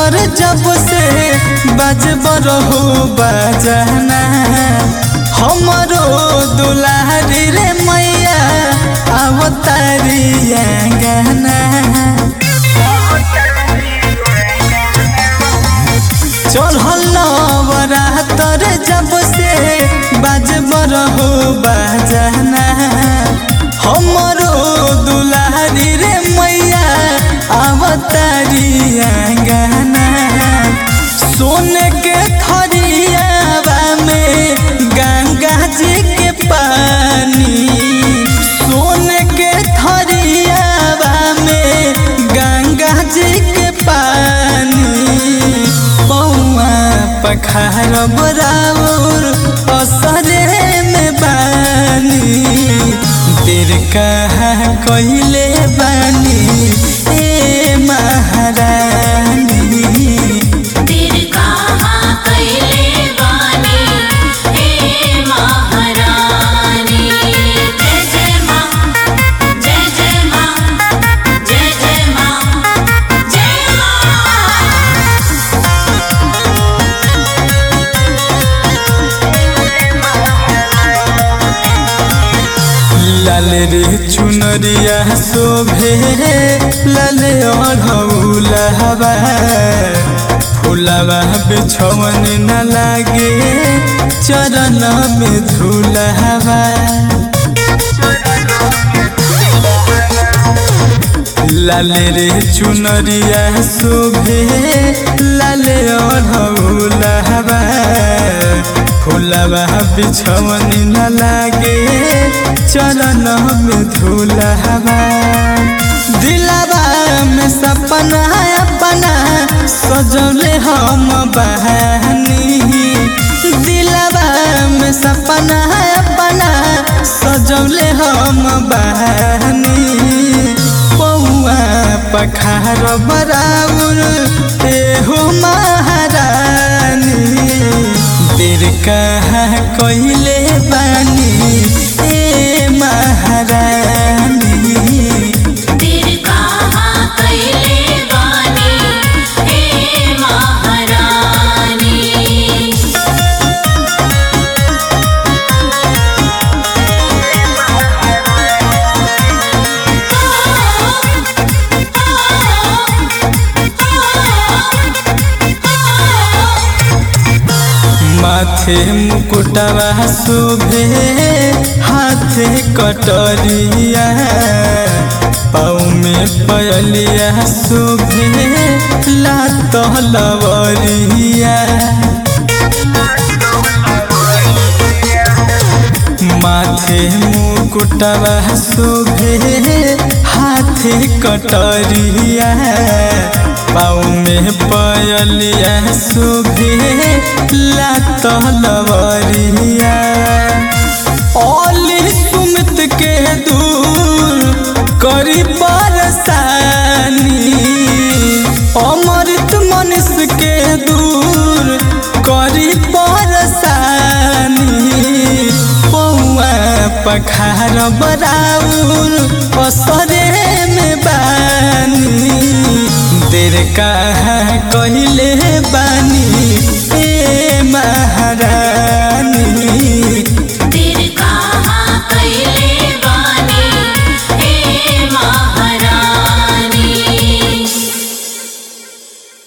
तर जब से बजबर हो बजना हमरो दुलारी रे मैया अवतारी आंगना चढ़ल नवरातर जब से बजबर हो बजना हमरो दुलारी रे मैया अवतारी आंगना सोने के थरियावा में गंगा जी के पानी सोने के थरियावा में गंगा जी के पानी पौआ पखार बराबर असरे में बानी तेर कहाँ कहिले बानी ए महारानी तेर कहाँ कहिले बानी ए महारानी जय जय माँ जय जय माँ जय जय माँ जय लाल रे चुनरिया शोभे लाल अढ़ौलहबा फुलवा बिछवन न लागे चरण में धूलहबा लाल रे चुनरिया शोभे लाल अढ़ौलहबा फुलवा बिछवन न लागे चरण में धूलहबा दिलवा में सपना अपना सजौले हम बहानी दिलवा में सपना अपना सजौले हम बहानी पौआ पखार बराबर एहो महारानी तेर कहाँ कहिले बानी ए महारानी तेर कहाँ कहिले बानी ए महारानी माथे मुकुटवा शोभे हाथे कटरिया पाँव में पयलिया शोभे लात लवरिया माथे मुकुटवा शोभे हाथे कटरिया पाँव में पयलिया शोभे लात लवरिया ओली सुमित के दूर करी परेशानी अमृत मनुष्य के दूर करी परेशानी पौआ पखार बराबर